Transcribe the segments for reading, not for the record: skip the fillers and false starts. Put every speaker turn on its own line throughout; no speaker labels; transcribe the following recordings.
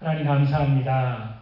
하나님 감사합니다.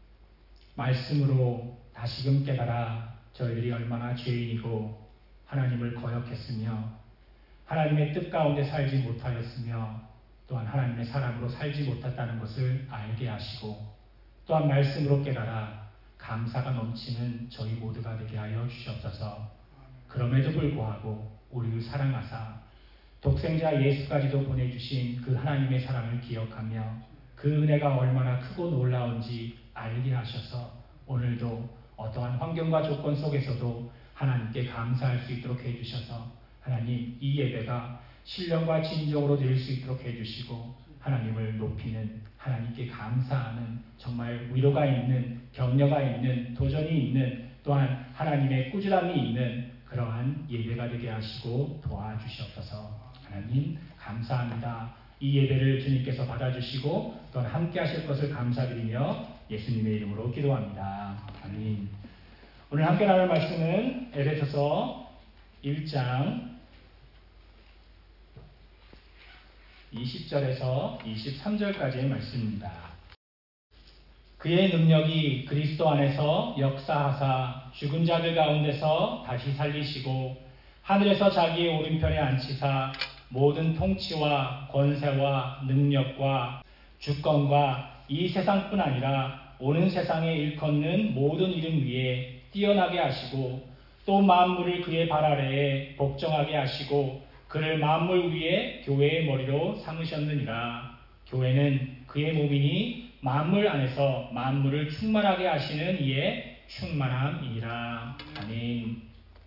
말씀으로 다시금 깨달아 저희들이 얼마나 죄인이고 하나님을 거역했으며 하나님의 뜻 가운데 살지 못하였으며 또한 하나님의 사람으로 살지 못했다는 것을 알게 하시고 또한 말씀으로 깨달아 감사가 넘치는 저희 모두가 되게 하여 주시옵소서. 그럼에도 불구하고 우리를 사랑하사 독생자 예수까지도 보내주신 그 하나님의 사랑을 기억하며 그 은혜가 얼마나 크고 놀라운지 알게 하셔서 오늘도 어떠한 환경과 조건 속에서도 하나님께 감사할 수 있도록 해주셔서 하나님 이 예배가 신령과 진정으로 드릴 수 있도록 해주시고 하나님을 높이는 하나님께 감사하는 정말 위로가 있는 격려가 있는 도전이 있는 또한 하나님의 꾸준함이 있는 그러한 예배가 되게 하시고 도와주시옵소서. 하나님 감사합니다. 이 예배를 주님께서 받아주시고 또한 함께 하실 것을 감사드리며 예수님의 이름으로 기도합니다. 아멘. 오늘 함께 나눌 말씀은 에베소서 1장 20절에서 23절까지의 말씀입니다. 그의 능력이 그리스도 안에서 역사하사 죽은 자들 가운데서 다시 살리시고 하늘에서 자기의 오른편에 앉히사 모든 통치와 권세와 능력과 주권과 이 세상뿐 아니라 오는 세상에 일컫는 모든 이름 위에 뛰어나게 하시고 또 만물을 그의 발 아래에 복종하게 하시고 그를 만물 위에 교회의 머리로 삼으셨느니라. 교회는 그의 몸이니 만물 안에서 만물을 충만하게 하시는 이의 충만함이니라. 아멘.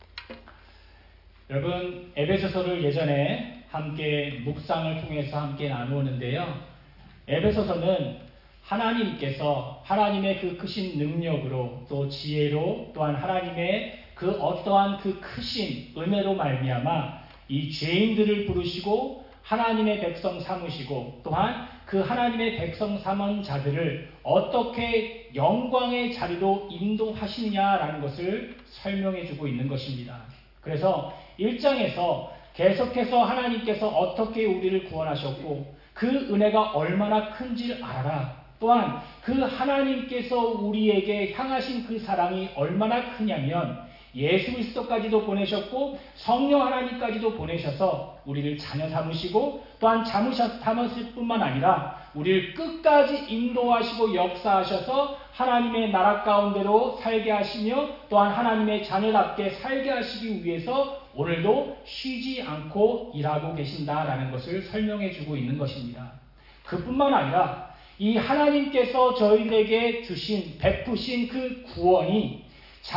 여러분, 에베소서를 예전에 함께 묵상을 통해서 함께 나누었는데요. 에베소서는 하나님께서 하나님의 그 크신 능력으로 또 지혜로 또한 하나님의 그 어떠한 그 크신 은혜로 말미암아 이 죄인들을 부르시고 하나님의 백성 삼으시고 또한 그 하나님의 백성 삼은 자들을 어떻게 영광의 자리로 인도하시느냐라는 것을 설명해 주고 있는 것입니다. 그래서 1장에서 계속해서 하나님께서 어떻게 우리를 구원하셨고 그 은혜가 얼마나 큰지를 알아라. 또한 그 하나님께서 우리에게 향하신 그 사랑이 얼마나 크냐면 예수 그리스도까지도 보내셨고 성령 하나님까지도 보내셔서 우리를 자녀 삼으시고 또한 삼으실 뿐만 아니라 우리를 끝까지 인도하시고 역사하셔서 하나님의 나라 가운데로 살게 하시며 또한 하나님의 자녀답게 살게 하시기 위해서 오늘도 쉬지 않고 일하고 계신다라는 것을 설명해 주고 있는 것입니다. 그뿐만 아니라 이 하나님께서 저희들에게 베푸신 그 구원이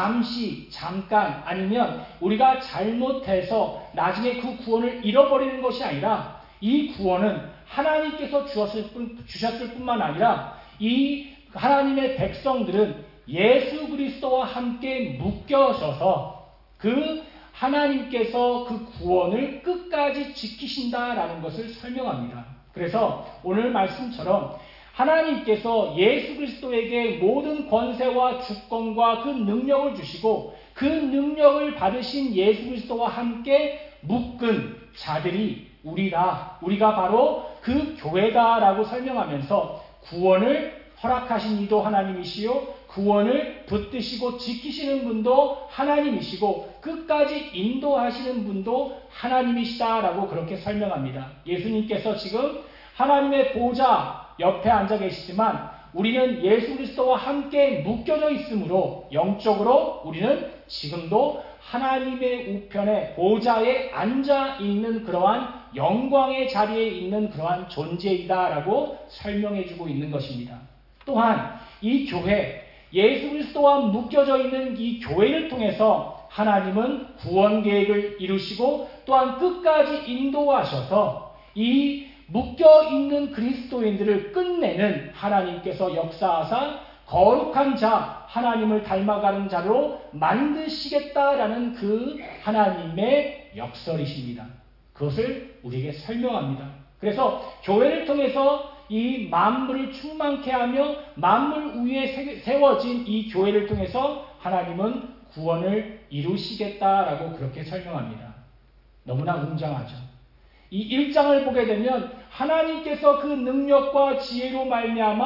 잠깐 아니면 우리가 잘못해서 나중에 그 구원을 잃어버리는 것이 아니라 이 구원은 하나님께서 주셨을 뿐만 아니라 이 하나님의 백성들은 예수 그리스도와 함께 묶여져서 그 하나님께서 그 구원을 끝까지 지키신다라는 것을 설명합니다. 그래서 오늘 말씀처럼 하나님께서 예수 그리스도에게 모든 권세와 주권과 그 능력을 주시고 그 능력을 받으신 예수 그리스도와 함께 묶은 자들이 우리가 바로 그 교회다라고 설명하면서 구원을 허락하신 이도 하나님이시요 구원을 붙드시고 지키시는 분도 하나님이시고 끝까지 인도하시는 분도 하나님이시다라고 그렇게 설명합니다. 예수님께서 지금 하나님의 보좌 옆에 앉아 계시지만 우리는 예수 그리스도와 함께 묶여져 있으므로 영적으로 우리는 지금도 하나님의 우편에 보좌에 앉아 있는 그러한 영광의 자리에 있는 그러한 존재이다라고 설명해 주고 있는 것입니다. 또한 이 교회, 예수 그리스도와 묶여져 있는 이 교회를 통해서 하나님은 구원 계획을 이루시고 또한 끝까지 인도하셔서 이 묶여있는 그리스도인들을 끝내는 하나님께서 역사하사 거룩한 자, 하나님을 닮아가는 자로 만드시겠다라는 그 하나님의 역설이십니다. 그것을 우리에게 설명합니다. 그래서 교회를 통해서 이 만물을 충만케 하며 만물 위에 세워진 이 교회를 통해서 하나님은 구원을 이루시겠다라고 그렇게 설명합니다. 너무나 웅장하죠. 이 1장을 보게 되면 하나님께서 그 능력과 지혜로 말미암아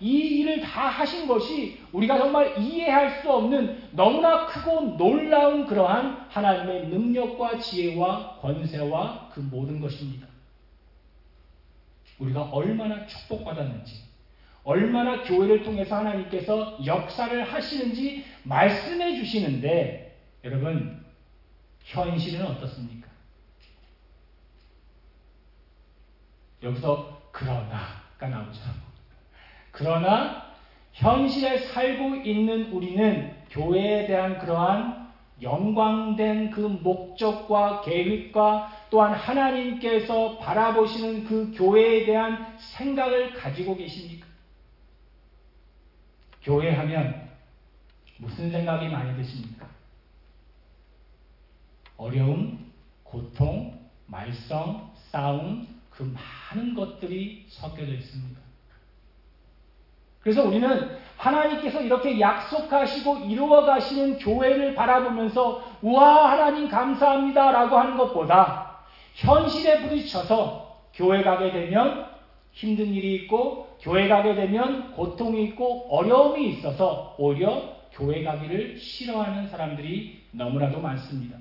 이 일을 다 하신 것이 우리가 정말 이해할 수 없는 너무나 크고 놀라운 그러한 하나님의 능력과 지혜와 권세와 그 모든 것입니다. 우리가 얼마나 축복받았는지, 얼마나 교회를 통해서 하나님께서 역사를 하시는지 말씀해 주시는데, 여러분, 현실은 어떻습니까? 여기서 그러나가 나오죠. 그러나 현실에 살고 있는 우리는 교회에 대한 그러한 영광된 그 목적과 계획과 또한 하나님께서 바라보시는 그 교회에 대한 생각을 가지고 계십니까? 교회 하면 무슨 생각이 많이 드십니까? 어려움, 고통, 말썽, 싸움, 그 많은 것들이 섞여져 있습니다. 그래서 우리는 하나님께서 이렇게 약속하시고 이루어 가시는 교회를 바라보면서 우와 하나님 감사합니다 라고 하는 것보다 현실에 부딪혀서 교회 가게 되면 힘든 일이 있고 교회 가게 되면 고통이 있고 어려움이 있어서 오히려 교회 가기를 싫어하는 사람들이 너무나도 많습니다.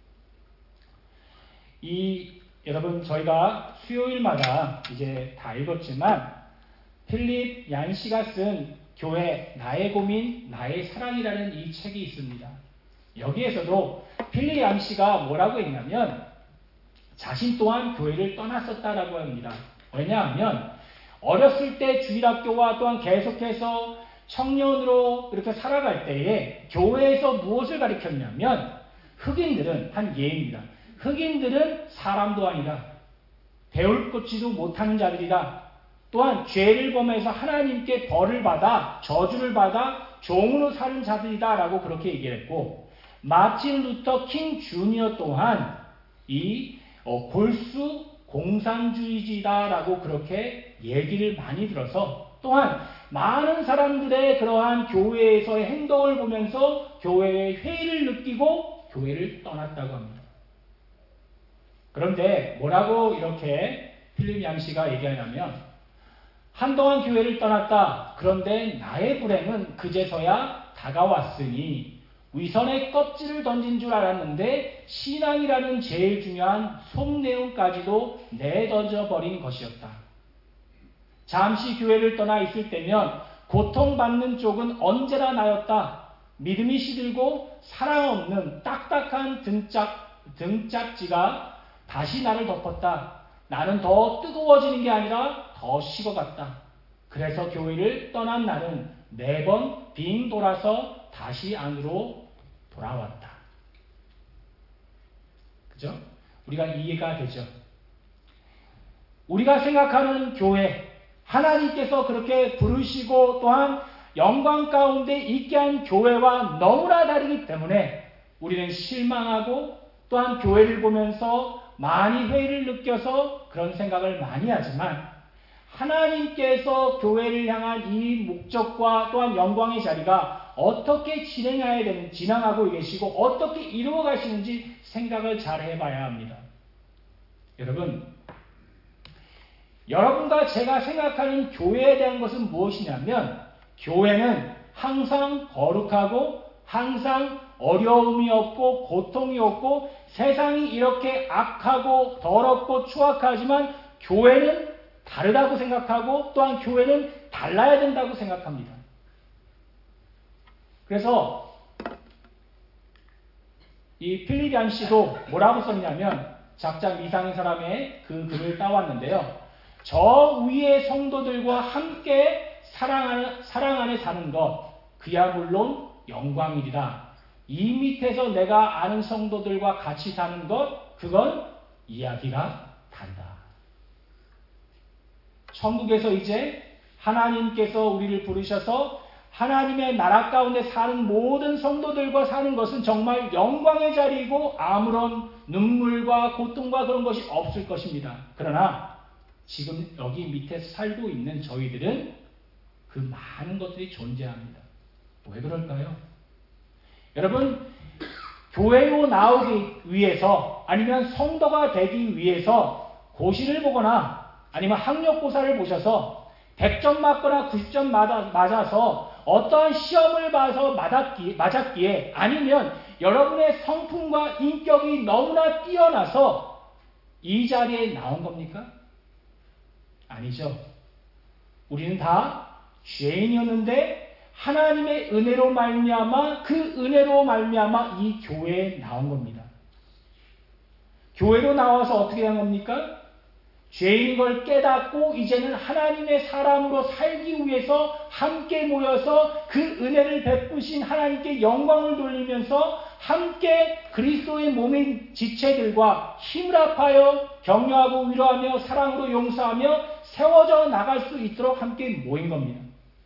여러분 저희가 수요일마다 이제 다 읽었지만 필립 얀시가 쓴 교회 나의 고민 나의 사랑이라는 이 책이 있습니다. 여기에서도 필립 얀시가 뭐라고 했냐면 자신 또한 교회를 떠났었다라고 합니다. 왜냐하면 어렸을 때 주일학교와 또한 계속해서 청년으로 이렇게 살아갈 때에 교회에서 무엇을 가르쳤냐면 흑인들은 한 예입니다. 흑인들은 사람도 아니다. 배울 것지도 못하는 자들이다. 또한 죄를 범해서 하나님께 벌을 받아 저주를 받아 종으로 사는 자들이다 라고 그렇게 얘기를 했고 마틴 루터 킹 주니어 또한 이 골수 공산주의지다 라고 그렇게 얘기를 많이 들어서 또한 많은 사람들의 그러한 교회에서의 행동을 보면서 교회의 회의를 느끼고 교회를 떠났다고 합니다. 그런데 뭐라고 이렇게 필립 얀시가 얘기하냐면 한동안 교회를 떠났다. 그런데 나의 불행은 그제서야 다가왔으니 위선의 껍질을 던진 줄 알았는데 신앙이라는 제일 중요한 속내용까지도 내던져버린 것이었다. 잠시 교회를 떠나 있을 때면 고통받는 쪽은 언제나 나였다. 믿음이 시들고 사랑 없는 딱딱한 등짝지가 다시 나를 덮었다. 나는 더 뜨거워지는 게 아니라 더 식어갔다. 그래서 교회를 떠난 나는 매번 빙 돌아서 다시 안으로 돌아왔다. 그죠? 우리가 이해가 되죠? 우리가 생각하는 교회, 하나님께서 그렇게 부르시고 또한 영광 가운데 있게 한 교회와 너무나 다르기 때문에 우리는 실망하고 또한 교회를 보면서 많이 회의를 느껴서 그런 생각을 많이 하지만 하나님께서 교회를 향한 이 목적과 또한 영광의 자리가 어떻게 진행하고 계시고 어떻게 이루어 가시는지 생각을 잘 해봐야 합니다. 여러분과 제가 생각하는 교회에 대한 것은 무엇이냐면 교회는 항상 거룩하고 항상 어려움이 없고 고통이 없고 세상이 이렇게 악하고 더럽고 추악하지만 교회는 다르다고 생각하고 또한 교회는 달라야 된다고 생각합니다. 그래서 이 필립 얀시도 뭐라고 썼냐면 작자 이상인 사람의 그 글을 따왔는데요. 저 위의 성도들과 함께 사랑 안에 사는 것 그야 물론 영광이리라. 이 밑에서 내가 아는 성도들과 같이 사는 것 그건 이야기가 단다. 천국에서 이제 하나님께서 우리를 부르셔서 하나님의 나라 가운데 사는 모든 성도들과 사는 것은 정말 영광의 자리이고 아무런 눈물과 고통과 그런 것이 없을 것입니다. 그러나 지금 여기 밑에 살고 있는 저희들은 그 많은 것들이 존재합니다. 왜 그럴까요? 여러분, 교회로 나오기 위해서 아니면 성도가 되기 위해서 고시를 보거나 아니면 학력고사를 보셔서 100점 맞거나 90점 맞아서 어떠한 시험을 봐서 맞았기에 아니면 여러분의 성품과 인격이 너무나 뛰어나서 이 자리에 나온 겁니까? 아니죠. 우리는 다 죄인이었는데 하나님의 은혜로 말미암아 그 은혜로 말미암아 이 교회에 나온 겁니다. 교회로 나와서 어떻게 된 겁니까? 죄인 걸 깨닫고 이제는 하나님의 사람으로 살기 위해서 함께 모여서 그 은혜를 베푸신 하나님께 영광을 돌리면서 함께 그리스도의 몸인 지체들과 힘을 합하여 격려하고 위로하며 사랑으로 용서하며 세워져 나갈 수 있도록 함께 모인 겁니다.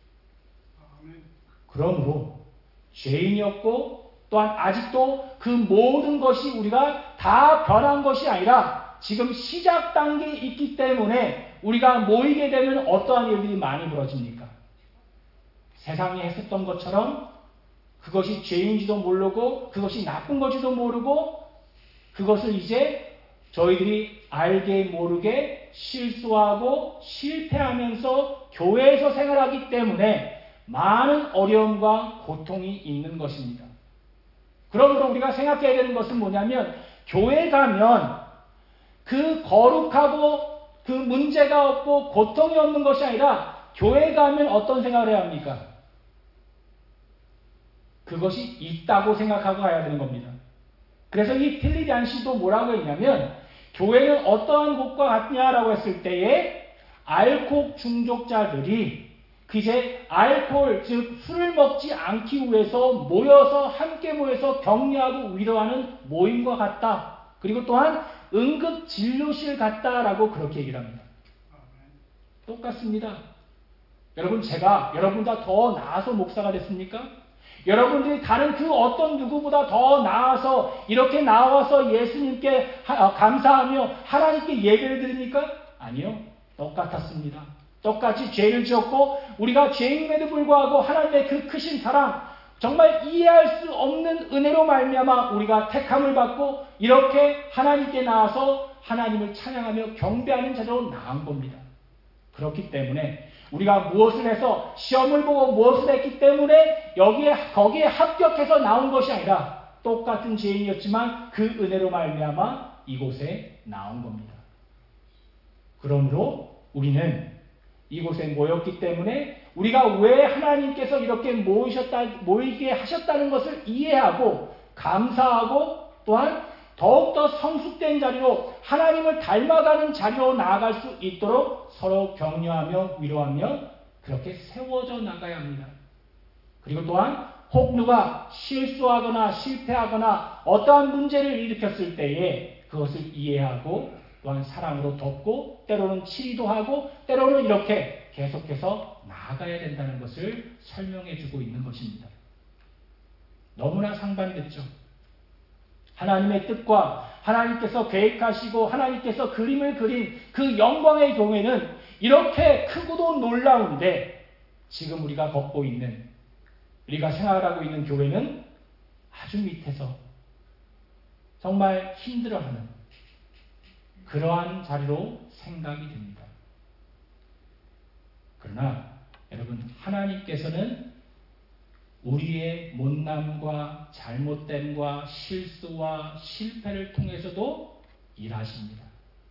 그러므로 죄인이었고 또한 아직도 그 모든 것이 우리가 다 변한 것이 아니라 지금 시작 단계에 있기 때문에 우리가 모이게 되면 어떠한 일들이 많이 벌어집니까? 세상이 했었던 것처럼 그것이 죄인지도 모르고 그것이 나쁜 것지도 모르고 그것을 이제 저희들이 알게 모르게 실수하고 실패하면서 교회에서 생활하기 때문에 많은 어려움과 고통이 있는 것입니다. 그러므로 우리가 생각해야 되는 것은 뭐냐면 교회 가면 그 거룩하고 그 문제가 없고 고통이 없는 것이 아니라 교회 가면 어떤 생각을 해야 합니까? 그것이 있다고 생각하고 가야 되는 겁니다. 그래서 이 필립 얀시도 뭐라고 했냐면 교회는 어떠한 곳과 같냐라고 했을 때에 알코올 중독자들이 이제 알코올 즉 술을 먹지 않기 위해서 모여서 함께 모여서 격려하고 위로하는 모임과 같다. 그리고 또한 응급 진료실 같다라고 그렇게 얘기를 합니다. 똑같습니다. 여러분 제가 여러분보다 더 나아서 목사가 됐습니까? 여러분들이 다른 그 어떤 누구보다 더 나아서 이렇게 나와서 예수님께 감사하며 하나님께 예배를 드립니까? 아니요. 똑같았습니다. 똑같이 죄를 지었고 우리가 죄인임에도 불구하고 하나님의 그 크신 사랑 정말 이해할 수 없는 은혜로 말미암아 우리가 택함을 받고 이렇게 하나님께 나와서 하나님을 찬양하며 경배하는 자로 나온 겁니다. 그렇기 때문에 우리가 무엇을 해서 시험을 보고 무엇을 했기 때문에 거기에 합격해서 나온 것이 아니라 똑같은 죄인이었지만 그 은혜로 말미암아 이곳에 나온 겁니다. 그러므로 우리는 이곳에 모였기 때문에 우리가 왜 하나님께서 이렇게 모이게 하셨다는 것을 이해하고 감사하고 또한 더욱더 성숙된 자리로 하나님을 닮아가는 자리로 나아갈 수 있도록 서로 격려하며 위로하며 그렇게 세워져 나가야 합니다. 그리고 또한 혹 누가 실수하거나 실패하거나 어떠한 문제를 일으켰을 때에 그것을 이해하고 또한 사랑으로 돕고 때로는 치리도 하고 때로는 이렇게 계속해서 나아가야 된다는 것을 설명해 주고 있는 것입니다. 너무나 상반됐죠. 하나님의 뜻과 하나님께서 계획하시고 하나님께서 그림을 그린 그 영광의 교회는 이렇게 크고도 놀라운데 지금 우리가 걷고 있는 우리가 생활하고 있는 교회는 아주 밑에서 정말 힘들어하는 그러한 자리로 생각이 됩니다. 그러나 여러분 하나님께서는 우리의 못남과 잘못됨과 실수와 실패를 통해서도 일하십니다.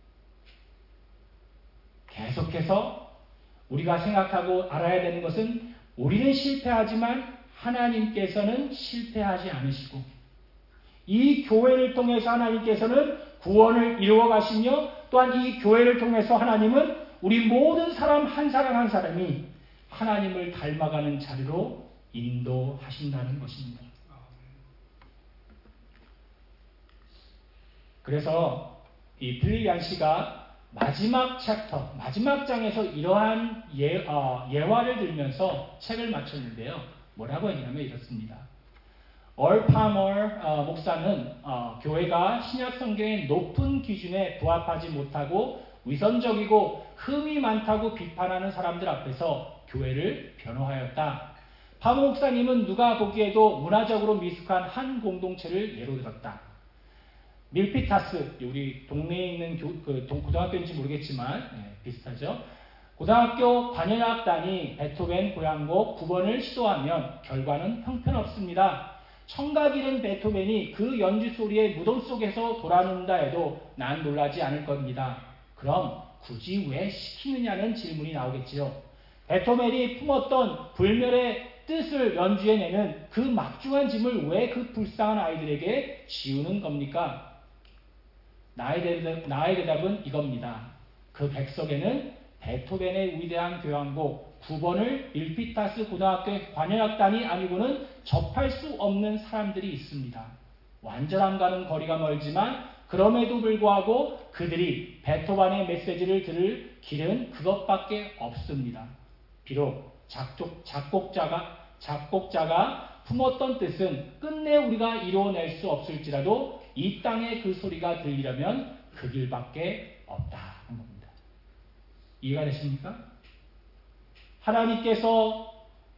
계속해서 우리가 생각하고 알아야 되는 것은 우리는 실패하지만 하나님께서는 실패하지 않으시고 이 교회를 통해서 하나님께서는 구원을 이루어 가시며 또한 이 교회를 통해서 하나님은 우리 모든 사람 한 사람 한 사람이 하나님을 닮아가는 자리로 인도하신다는 것입니다. 그래서 이 필립 얀시가 마지막 챕터, 마지막 장에서 이러한 예화를 들면서 책을 마쳤는데요. 뭐라고 했냐면 이렇습니다. 얼 파머 목사는 교회가 신약 성경의 높은 기준에 부합하지 못하고 위선적이고 흠이 많다고 비판하는 사람들 앞에서 교회를 변호하였다. 파머 목사님은 누가 보기에도 문화적으로 미숙한 한 공동체를 예로 들었다. 밀피타스, 우리 동네에 있는 고등학교인지 모르겠지만 비슷하죠. 고등학교 관현악단이 베토벤 고향곡 9번을 시도하면 결과는 형편없습니다. 청각 잃은 베토벤이 그 연주 소리의 무덤 속에서 돌아놓는다 해도 난 놀라지 않을 겁니다. 그럼 굳이 왜 시키느냐는 질문이 나오겠지요. 베토벤이 품었던 불멸의 뜻을 연주해내는 그 막중한 짐을 왜 그 불쌍한 아이들에게 지우는 겁니까? 나의 대답은 이겁니다. 그 객석에는 베토벤의 위대한 교향곡 9번을 밀피타스 고등학교 관현악단이 아니고는 접할 수 없는 사람들이 있습니다. 완전함과는 거리가 멀지만 그럼에도 불구하고 그들이 베토벤의 메시지를 들을 길은 그것밖에 없습니다. 비록 작곡자가 품었던 뜻은 끝내 우리가 이루어낼 수 없을지라도 이 땅에 그 소리가 들리려면 그 길밖에 없다는 겁니다. 이해가 되십니까? 하나님께서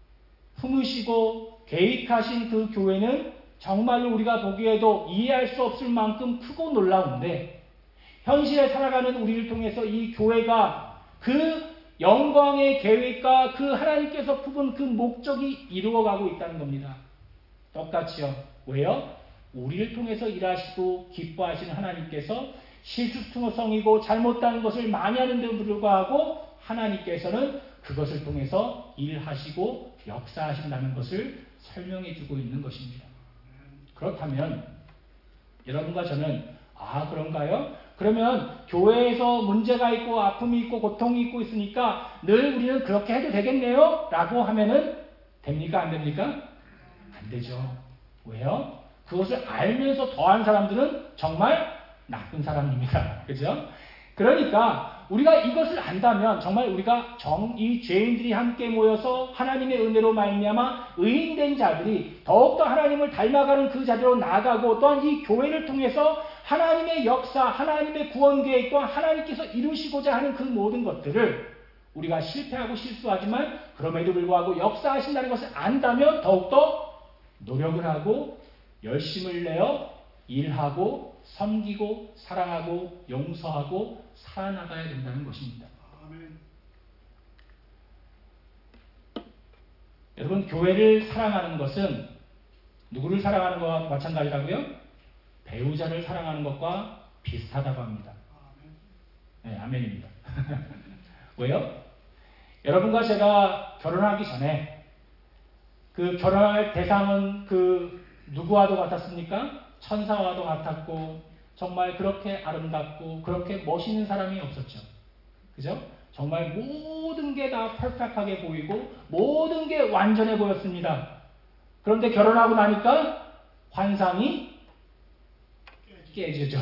품으시고 계획하신 그 교회는 정말로 우리가 보기에도 이해할 수 없을 만큼 크고 놀라운데 현실에 살아가는 우리를 통해서 이 교회가 그 영광의 계획과 그 하나님께서 품은 그 목적이 이루어가고 있다는 겁니다. 똑같이요. 왜요? 우리를 통해서 일하시고 기뻐하시는 하나님께서 실수투성이고 잘못된 것을 많이 하는데도 불구하고 하나님께서는 그것을 통해서 일하시고 역사하신다는 것을 설명해 주고 있는 것입니다. 그렇다면 여러분과 저는 그런가요? 그러면 교회에서 문제가 있고 아픔이 있고 고통이 있고 있으니까 늘 우리는 그렇게 해도 되겠네요? 라고 하면은 됩니까? 안 됩니까? 안 되죠. 왜요? 그것을 알면서 더한 사람들은 정말 나쁜 사람입니다. 그죠? 그러니까 우리가 이것을 안다면 정말 우리가 이 죄인들이 함께 모여서 하나님의 은혜로 말미암아 의인된 자들이 더욱더 하나님을 닮아가는 그 자리로 나아가고 또한 이 교회를 통해서 하나님의 역사, 하나님의 구원 계획 또한 하나님께서 이루시고자 하는 그 모든 것들을 우리가 실패하고 실수하지만 그럼에도 불구하고 역사하신다는 것을 안다면 더욱더 노력을 하고 열심을 내어 일하고 섬기고 사랑하고 용서하고 살아나가야 된다는 것입니다. 아멘. 여러분, 교회를 사랑하는 것은 누구를 사랑하는 것과 마찬가지라고요? 배우자를 사랑하는 것과 비슷하다고 합니다. 네, 아멘입니다. 왜요? 여러분과 제가 결혼하기 전에 그 결혼할 대상은 그 누구와도 같았습니까? 천사와도 같았고 정말 그렇게 아름답고 그렇게 멋있는 사람이 없었죠. 그죠? 정말 모든 게 다 퍼펙트하게 보이고 모든 게 완전해 보였습니다. 그런데 결혼하고 나니까 환상이 깨지죠.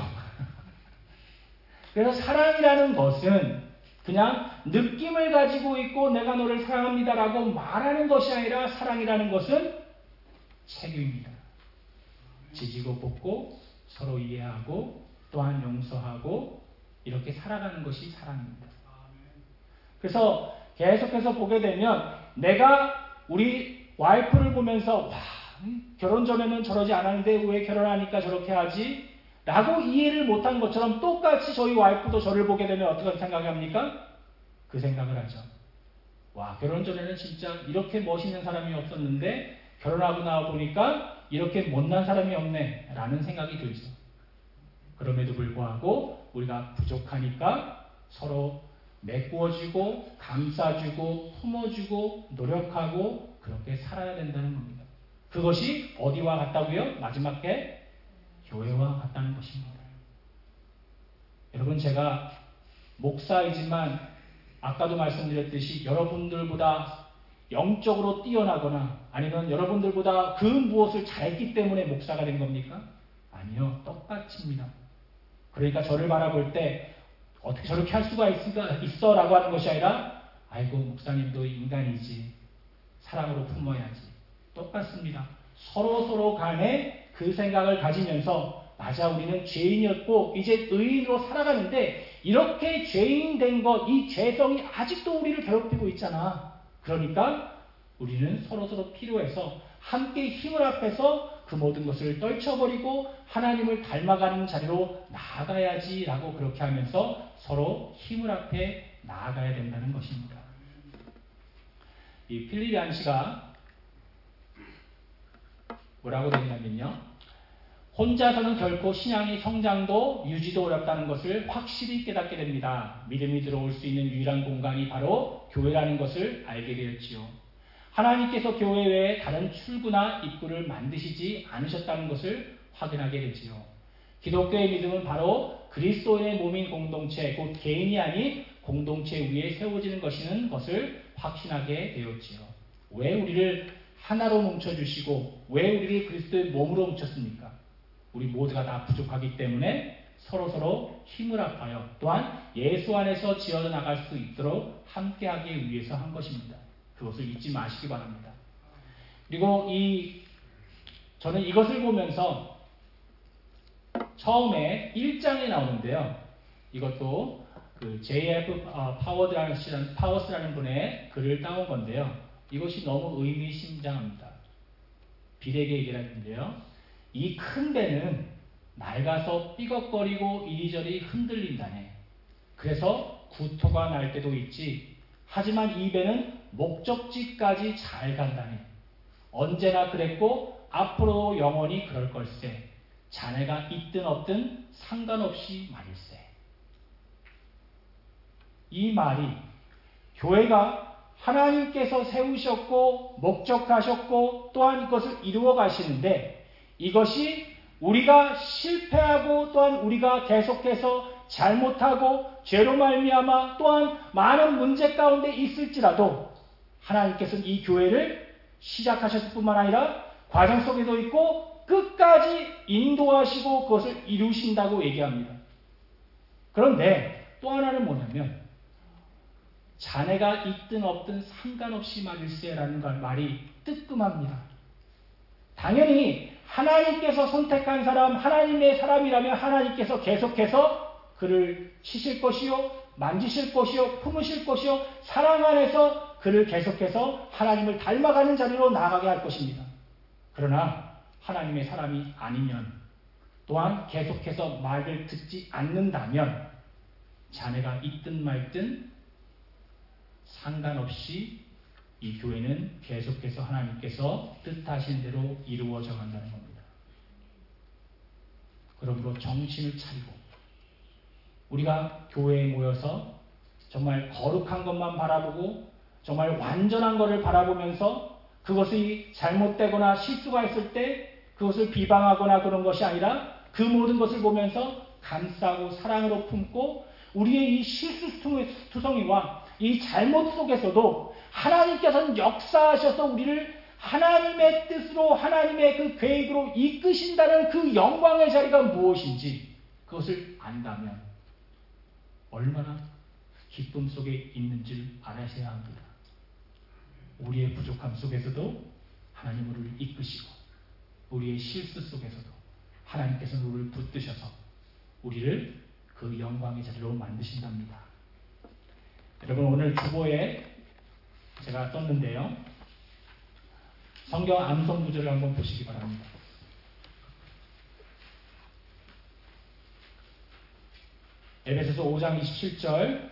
그래서 사랑이라는 것은 그냥 느낌을 가지고 있고 내가 너를 사랑합니다라고 말하는 것이 아니라 사랑이라는 것은 책임입니다. 지지고 볶고 서로 이해하고 또한 용서하고 이렇게 살아가는 것이 사랑입니다. 그래서 계속해서 보게 되면 내가 우리 와이프를 보면서 결혼 전에는 저러지 않았는데 왜 결혼하니까 저렇게 하지? 라고 이해를 못한 것처럼 똑같이 저희 와이프도 저를 보게 되면 어떻게 생각합니까? 그 생각을 하죠. 결혼 전에는 진짜 이렇게 멋있는 사람이 없었는데 결혼하고 나와 보니까 이렇게 못난 사람이 없네 라는 생각이 들죠. 그럼에도 불구하고 우리가 부족하니까 서로 메꾸어주고 감싸주고 품어주고 노력하고 그렇게 살아야 된다는 겁니다. 그것이 어디와 같다고요? 마지막 게 교회와 같다는 것입니다. 여러분, 제가 목사이지만 아까도 말씀드렸듯이 여러분들보다 영적으로 뛰어나거나 아니면 여러분들보다 그 무엇을 잘했기 때문에 목사가 된 겁니까? 아니요. 똑같습니다. 그러니까 저를 바라볼 때 어떻게 저렇게 할 수가 있어 라고 하는 것이 아니라 아이고 목사님도 인간이지. 사랑으로 품어야지. 똑같습니다. 서로 간에 그 생각을 가지면서 맞아 우리는 죄인이었고 이제 의인으로 살아가는데 이렇게 죄인 된 것, 이 죄성이 아직도 우리를 괴롭히고 있잖아. 그러니까 우리는 서로 필요해서 함께 힘을 합해서 그 모든 것을 떨쳐버리고 하나님을 닮아가는 자리로 나아가야지라고 그렇게 하면서 서로 힘을 합해 나아가야 된다는 것입니다. 이 필립 얀시가 뭐라고 되냐면요. 혼자서는 결코 신앙의 성장도 유지도 어렵다는 것을 확실히 깨닫게 됩니다. 믿음이 들어올 수 있는 유일한 공간이 바로 교회라는 것을 알게 되었지요. 하나님께서 교회 외에 다른 출구나 입구를 만드시지 않으셨다는 것을 확인하게 되지요. 기독교의 믿음은 바로 그리스도의 몸인 공동체, 곧 개인이 아닌 공동체 위에 세워지는 것을 확신하게 되었지요. 왜 우리를 하나로 뭉쳐주시고 왜 우리를 그리스도의 몸으로 뭉쳤습니까? 우리 모두가 다 부족하기 때문에 서로서로 힘을 합하여 또한 예수 안에서 지어나갈 수 있도록 함께하기 위해서 한 것입니다. 그것을 잊지 마시기 바랍니다. 그리고 저는 이것을 보면서 처음에 1장에 나오는데요. 이것도 그 J.F. 파워스라는 분의 글을 따온 건데요. 이것이 너무 의미심장합니다. 비례계 얘기라는데요. 이 큰 배는 낡아서 삐걱거리고 이리저리 흔들린다네. 그래서 구토가 날 때도 있지. 하지만 이 배는 목적지까지 잘 간다네. 언제나 그랬고 앞으로 영원히 그럴 걸세. 자네가 있든 없든 상관없이 말일세. 이 말이 교회가 하나님께서 세우셨고 목적하셨고 또한 이것을 이루어 가시는데 이것이 우리가 실패하고 또한 우리가 계속해서 잘못하고 죄로 말미암아 또한 많은 문제 가운데 있을지라도 하나님께서는 이 교회를 시작하셨을 뿐만 아니라 과정 속에도 있고 끝까지 인도하시고 그것을 이루신다고 얘기합니다. 그런데 또 하나는 뭐냐면 자네가 있든 없든 상관없이 말일세라는 말이 뜨끔합니다. 당연히 하나님께서 선택한 사람, 하나님의 사람이라면 하나님께서 계속해서 그를 치실 것이요, 만지실 것이요, 품으실 것이요, 사랑 안에서 그를 계속해서 하나님을 닮아가는 자리로 나아가게 할 것입니다. 그러나 하나님의 사람이 아니면 또한 계속해서 말을 듣지 않는다면 자네가 있든 말든 상관없이 이 교회는 계속해서 하나님께서 뜻하신 대로 이루어져 간다는 겁니다. 그러므로 정신을 차리고 우리가 교회에 모여서 정말 거룩한 것만 바라보고 정말 완전한 것을 바라보면서 그것이 잘못되거나 실수가 있을 때 그것을 비방하거나 그런 것이 아니라 그 모든 것을 보면서 감싸고 사랑으로 품고 우리의 이 실수투성이와 이 잘못 속에서도 하나님께서는 역사하셔서 우리를 하나님의 뜻으로 하나님의 그 계획으로 이끄신다는 그 영광의 자리가 무엇인지 그것을 안다면 얼마나 기쁨 속에 있는지를 알아셔야 합니다. 우리의 부족함 속에서도 하나님 우리를 이끄시고 우리의 실수 속에서도 하나님께서 우리를 붙드셔서 우리를 그 영광의 자리로 만드신답니다. 여러분 오늘 주보에 제가 썼는데요. 성경 암송 구절을 한번 보시기 바랍니다. 에베소서 5장 27절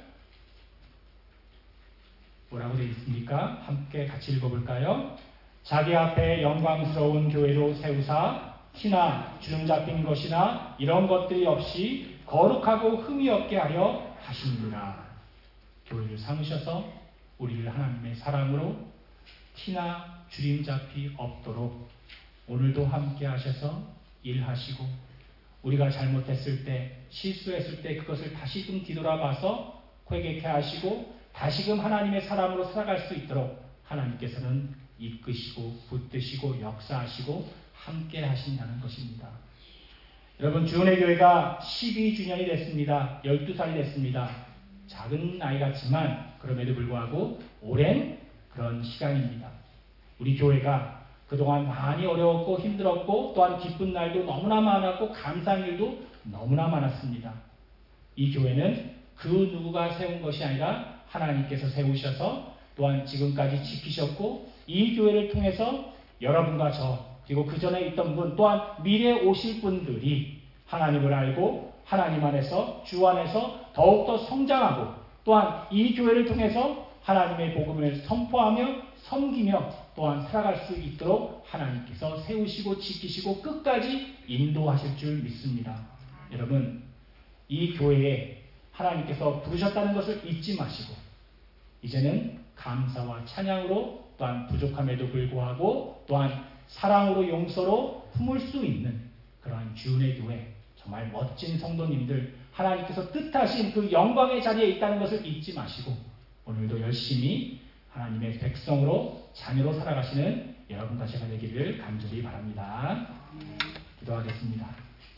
뭐라고 되어 있습니까? 함께 같이 읽어볼까요? 자기 앞에 영광스러운 교회로 세우사 티나 주름 잡힌 것이나 이런 것들이 없이 거룩하고 흠이 없게 하려 하시니라. 교회를 삼으셔서 우리를 하나님의 사랑으로 티나 주림잡이 없도록 오늘도 함께 하셔서 일하시고 우리가 잘못했을 때 실수했을 때 그것을 다시금 뒤돌아봐서 회개케 하시고 다시금 하나님의 사람으로 살아갈 수 있도록 하나님께서는 이끄시고 붙드시고 역사하시고 함께 하신다는 것입니다. 여러분 주은혜 교회가 12주년이 됐습니다. 12살이 됐습니다. 작은 나이 같지만 그럼에도 불구하고 오랜 그런 시간입니다. 우리 교회가 그동안 많이 어려웠고 힘들었고 또한 기쁜 날도 너무나 많았고 감사한 일도 너무나 많았습니다. 이 교회는 그 누구가 세운 것이 아니라 하나님께서 세우셔서 또한 지금까지 지키셨고 이 교회를 통해서 여러분과 저 그리고 그 전에 있던 분 또한 미래에 오실 분들이 하나님을 알고 하나님 안에서 주 안에서 더욱더 성장하고 또한 이 교회를 통해서 하나님의 복음을 선포하며 섬기며 또한 살아갈 수 있도록 하나님께서 세우시고 지키시고 끝까지 인도하실 줄 믿습니다. 여러분, 이 교회에 하나님께서 부르셨다는 것을 잊지 마시고 이제는 감사와 찬양으로 또한 부족함에도 불구하고 또한 사랑으로 용서로 품을 수 있는 그러한 주은의 교회, 정말 멋진 성도님들, 하나님께서 뜻하신 그 영광의 자리에 있다는 것을 잊지 마시고 오늘도 열심히 하나님의 백성으로 자녀로 살아가시는 여러분과 제가 되기를 간절히 바랍니다. 기도하겠습니다.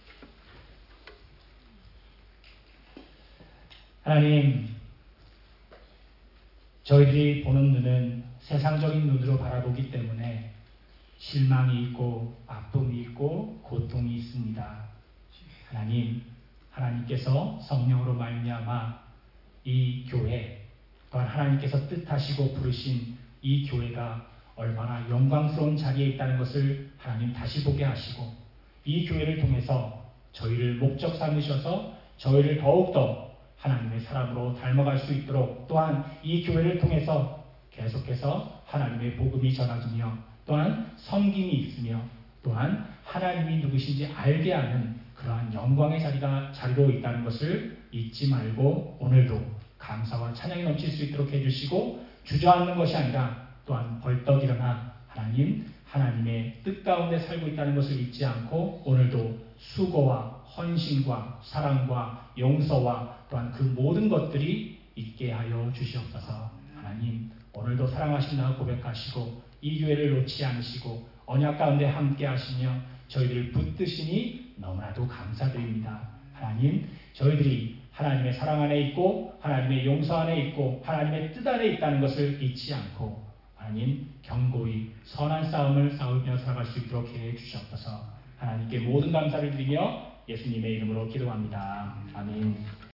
하나님, 저희들이 보는 눈은 세상적인 눈으로 바라보기 때문에 실망이 있고 아픔이 있고 고통이 있습니다. 하나님, 하나님께서 성령으로 말미암아 이 교회, 또한 하나님께서 뜻하시고 부르신 이 교회가 얼마나 영광스러운 자리에 있다는 것을 하나님 다시 보게 하시고 이 교회를 통해서 저희를 목적 삼으셔서 저희를 더욱더 하나님의 사람으로 닮아갈 수 있도록 또한 이 교회를 통해서 계속해서 하나님의 복음이 전하지며 또한 섬김이 있으며 또한 하나님이 누구신지 알게 하는 그러한 영광의 자리로 있다는 것을 잊지 말고 오늘도 감사와 찬양이 넘칠 수 있도록 해주시고 주저앉는 것이 아니라 또한 벌떡 일어나 하나님의 뜻 가운데 살고 있다는 것을 잊지 않고 오늘도 수고와 헌신과 사랑과 용서와 또한 그 모든 것들이 있게 하여 주시옵소서. 하나님, 오늘도 사랑하신다고 고백하시고 이 교회를 놓지 않으시고 언약 가운데 함께 하시며 저희들을 붙드시니 너무나도 감사드립니다. 하나님, 저희들이 하나님의 사랑 안에 있고 하나님의 용서 안에 있고 하나님의 뜻 안에 있다는 것을 잊지 않고 하나님, 견고히 선한 싸움을 싸우며 살아갈 수 있도록 해 주시옵소서. 하나님께 모든 감사를 드리며 예수님의 이름으로 기도합니다. 아멘.